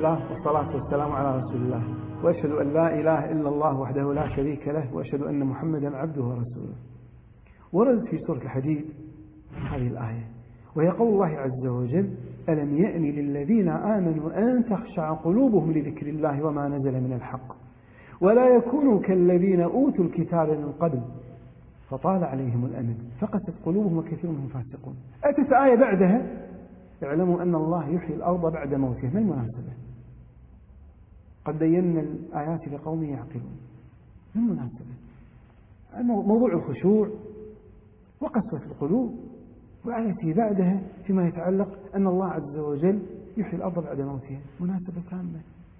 الله والصلاة والسلام على رسول الله، وأشهد أن لا إله إلا الله وحده لا شريك له، وأشهد أن محمدا عبده ورسوله. ورد في سورة الحديد هذه الآية، وهي قول الله عز وجل: ألم يأن للذين آمنوا أن تخشع قلوبهم لذكر الله وما نزل من الحق ولا يكونوا كالذين أوتوا الكتاب من قبل فطال عليهم الأمد فقست قلوبهم وكثير منهم فاسقون. أتت آية بعدها: اعلموا أن الله يحيي الأرض بعد موتها. ما المناسبة؟ قد بينا الآيات لقوم يعقلون. ما المناسبة؟ موضوع الخشوع وقسوة القلوب، وآية بعدها فيما يتعلق أن الله عز وجل يحيي الأرض بعد موتها. مناسبة تامة،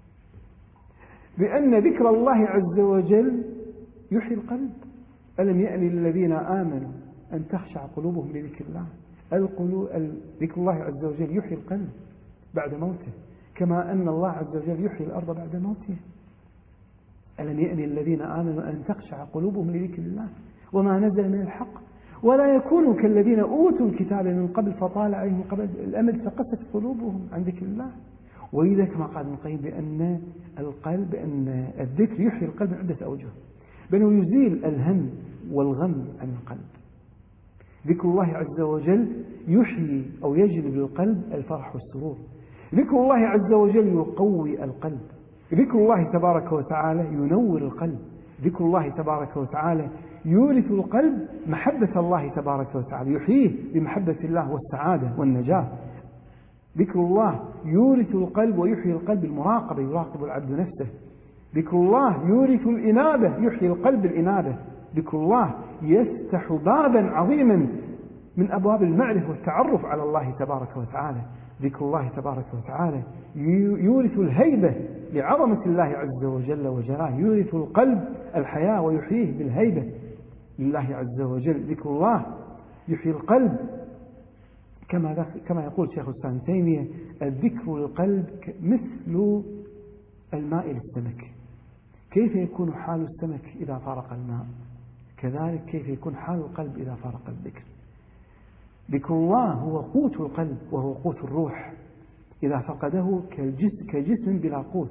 بأن ذكر الله عز وجل يحيي القلب. ألم يأن للذين آمنوا أن تخشع قلوبهم لذكر الله. ذكر الله عز وجل يحيي القلب بعد موته، كما أن الله عز وجل يحيي الأرض بعد موته. ألم يأن للذين آمنوا أن تخشع قلوبهم لذكر الله وما نزل من الحق ولا يكونوا كالذين أوتوا الكتاب من قبل فطال عليهم الأمد فقست قلوبهم عن ذكر الله. وإذا كما قال ابن القيم بأن القلب، بأن الذكر يحيي القلب من عدة أوجه، بأنه يزيل الهم والغم عن القلب. ذكر الله عز وجل يحيي أو يجلب للقلب الفرح والسرور. ذكر الله عز وجل يقوي القلب. ذكر الله تبارك وتعالى ينور القلب. ذكر الله تبارك وتعالى يورث القلب محبة الله تبارك وتعالى، يحييه بمحبة الله والسعادة والنجاة. ذكر الله يورث القلب ويحيي القلب المراقبة، يراقب العبد نفسه. ذكر الله يورث الإنابة، يحيي القلب الإنابة. ذكر الله يفتح بابا عظيما من أبواب المعرفة والتعرف على الله تبارك وتعالى. ذكر الله تبارك وتعالى يورث الهيبة لعظمة الله عز وجل وجلاله، يورث القلب الحياة ويحييه بالهيبة لله عز وجل. ذكر الله يحيي القلب كما يقول شيخ الإسلام ابن تيمية: الذكر للقلب مثل الماء للسمك. كيف يكون حال السمك إذا فارق الماء، كذلك كيف يكون حال القلب إذا فارق الذكر. ذكر الله هو قوت القلب وهو قوت الروح، إذا فقده كجسم بلا قوت.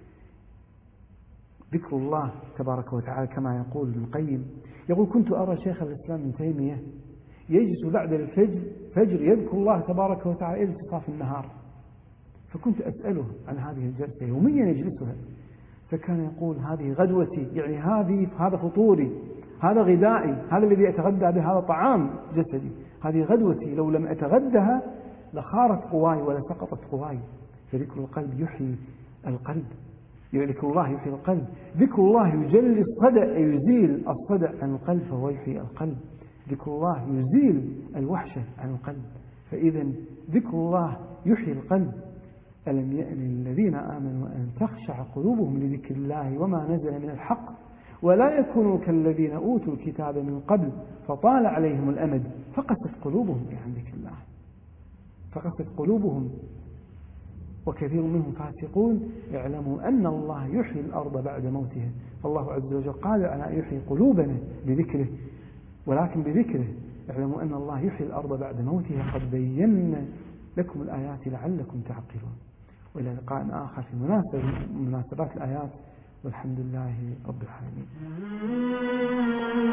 ذكر الله تبارك وتعالى كما يقول ابن القيم، يقول: كنت أرى شيخ الإسلام ابن تيمية يجلس بعد الفجر يذكر الله تبارك وتعالى إلى انتصاف النهار، فكنت أسأله عن هذه الجلسة يوميا يجلسها، فكان يقول: هذه غدوتي، يعني هذا فطوري، هذا غذائي، هذا الذي أتغدى به، هذا طعام جسدي، هذه غدوتي، لو لم أتغدها لخارت قواي ولا سقطت قواي. فذكر القلب يحيي القلب، ذكر الله يحيي القلب. ذكر الله يجلي الصدأ، يزيل الصدأ عن القلب فهو يحيي القلب. ذكر الله يزيل الوحشة عن القلب، فإذا ذكر الله يحيي القلب. ألم يأن للذين آمنوا أن تخشع قلوبهم لذكر الله وما نزل من الحق ولا يكونوا كالذين أوتوا الكتاب من قبل فطال عليهم الأمد فقست قلوبهم عن ذكر الله. فقست قلوبهم وكثير منهم فاسقون. اعلموا أن الله يحيي الأرض بعد موتها. فالله عز وجل قال: أنا يحيي قلوبنا بذكره، ولكن بذكره. اعلموا أن الله يحيي الأرض بعد موتها. قد بينا لكم الآيات لعلكم تعقلون. وإلى لقاء آخر في مناسبات الآيات، والحمد لله رب العالمين.